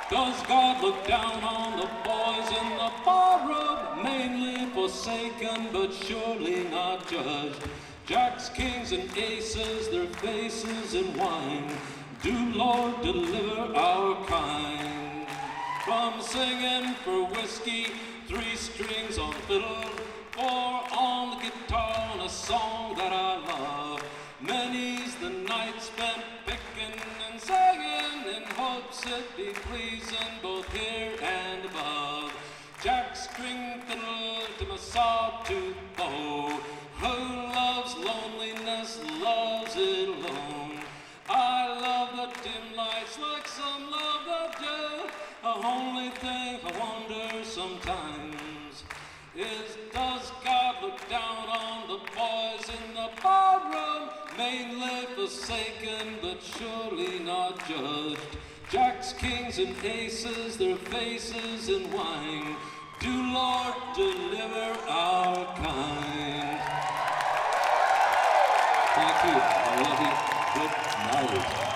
Does God look down on the boys in the barroom, mainly forsaken but surely not judged? Jacks, kings, and aces, their faces in wine. Do, Lord, deliver our kind. From singing for whiskey, 3 strings on fiddle, 4 on the guitar, and a song that I love. Many's the night spent picking and singing in hopes it be pleasing both here and above. Jack string fiddle to my sawtooth bow. Who loves loneliness loves it alone. I love the dim lights like some love the day. The only thing I wonder sometimes is, does God look down on the boys in the barroom, mainly forsaken but surely not judged? Jacks, kings, and aces, their faces in wine. Do, Lord, deliver our kind. Thank you. I love you. Good night.